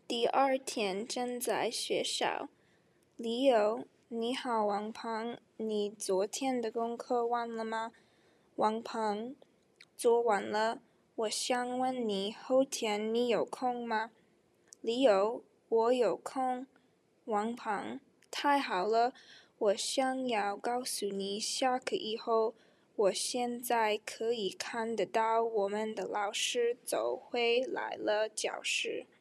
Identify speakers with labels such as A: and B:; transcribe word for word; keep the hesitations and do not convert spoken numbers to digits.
A: 第二天正在学校。李友，你好，王胖，你昨天的功课完了吗？王胖，做完了。我想问你，后天你有空吗？李友，我有空。王胖，太好了，我想要告诉你，下课以后，我现在可以看得到我们的老师走回来了教室。